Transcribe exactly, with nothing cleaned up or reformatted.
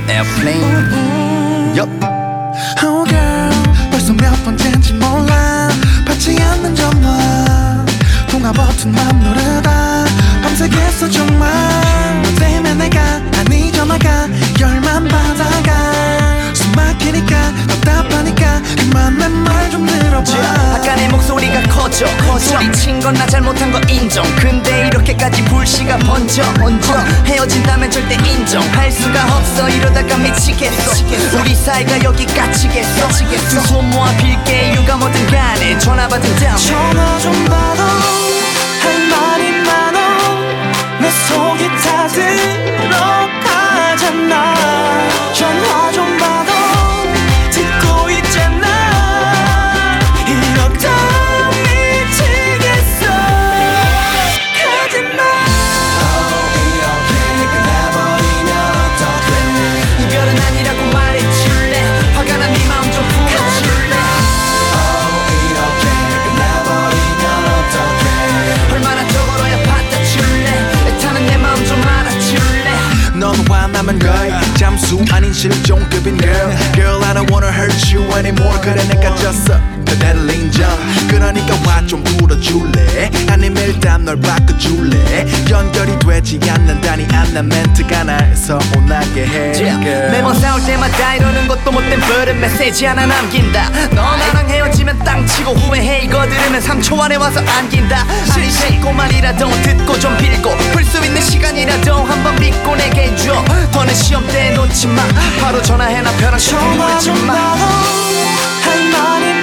Airplane. Yup. Oh girl, 벌써 몇 번째인지 몰라. 받지 않는 전화, 통화 버튼만 누르다 밤새겠어 정말. 너 때문에 내가 아니 전화가 열만 받아가. 숨 막히니까 답답하니까 그만 내 말 좀 들어봐. 아까 내 목소리가 커져, 커져. 소리친 건 나 잘못한 거 인정. 근데 이렇게까지 불씨가 번져, 번져. 헤어진다면 절대 인정할 수가 없어. 이러다가 미치겠어. 우리 사이가 여기 갇히겠어. 두 손 모아 빌게 유가 뭐든 간에 전화 받은다면 전화 좀 받아. 할 말이 많아. 내 속이 다 들어가잖아. 전화 좀 받아. 듣고 있잖아. 이러다 미치겠어. 가지마. 이렇게 끝나버리면 어떡해. 이별은 아니라고 말해줄래. 화가 난 네 마음 좀 풀어줄래. 이렇게 끝나버리면 어떡해. 얼마나 더 걸어야 받아줄래. 애타는 내 마음 좀 알아줄래. 넌 화나면 거의 잠수 아닌 실종급인 girl. Girl I don't wanna hurt you anymore. 그래 내가 졌어 그대를 인정. 그러니까 화 좀 풀어줄래. 아니면 일단 널 바꿔줄래. 연결이 되지 않는다니 안나 멘트가 날 서운하게 해 girl. 매번 싸울 때마다 이러는 것도 못된 버릇 메시지 하나 남긴다. 너 나랑 헤어지면 땅치고 후회해. 이거 들으면 삼 초 안에 와서 안긴다. 실실 말이라도 듣고 좀 빌고 풀 수 있는 시간이라도 한번 믿고 내게 줘. 더는 시험 때 놓지 마. 바로 전화해 나 편한 시간 전화 울지 좀 마. 받아. 할 말이